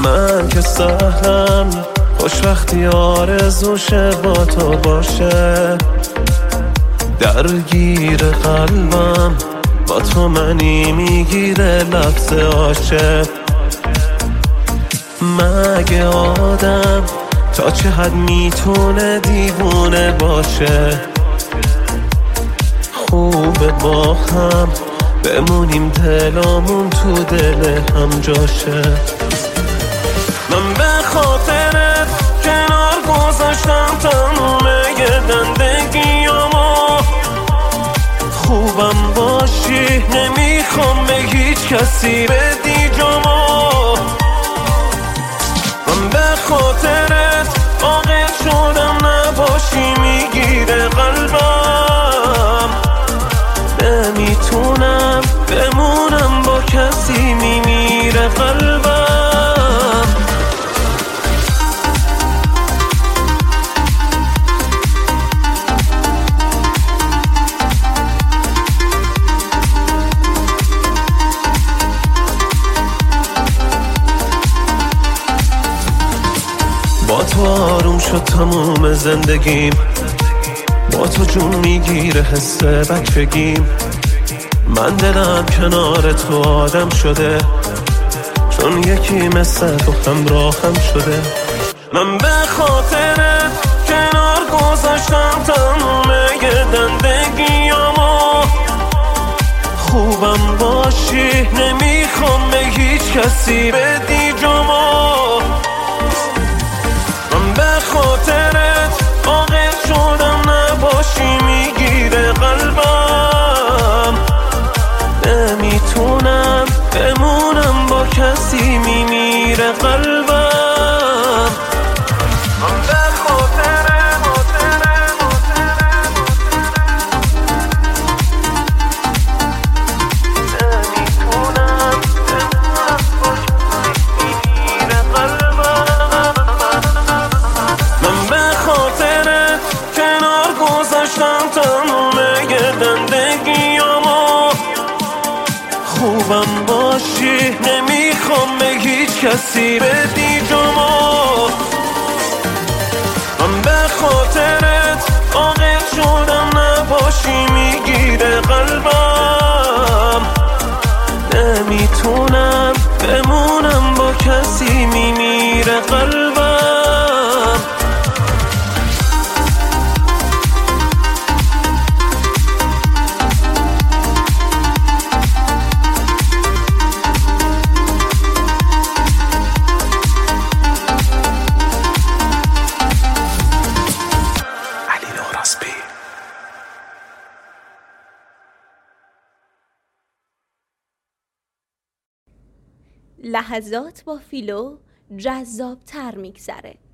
من که سهلم خوش وقتی آرزوشه با تو باشه، درگیر قلبم با تو منی میگیره لفظ عاشق. مگه آدم تا چه حد میتونه دیوونه باشه؟ خوبه با هم بمونیم دلامون تو دل هم جاشه. من به خاطرت کنار گذاشتم تموم زندگیامو، خوبم باشی نمیخوام به هیچ کسی بدی جامو. من به خاطرت عاقل شدم نباشی میگیره قلبم، نمیتونم بمونم با کسی میمیره قلبم. با تو آروم شد تموم زندگیم، با تو جون میگیره حس بچگیم. من دلم کنار تو آدم شده، چون یکی مثل تو همراهم شده. من به خاطرت کنار گذاشتم تموم زندگیامو، خوبم باشی نمیخوام به هیچ کسی بدی جامو. من به خاطرت عاقل شدم نباشی میگیره قلبم، نمیتونم بمونم با کسی میمیره قلبم. من به خاطرت خوبم باشی نمیخوام به هیچ کسی بدی جامو. من به خاطرت عاقل شدم نباشی میگیره قلبم، نمیتونم بمونم با کسی میمیره قلبم. لحظات با فیلو جذاب تر میگذره.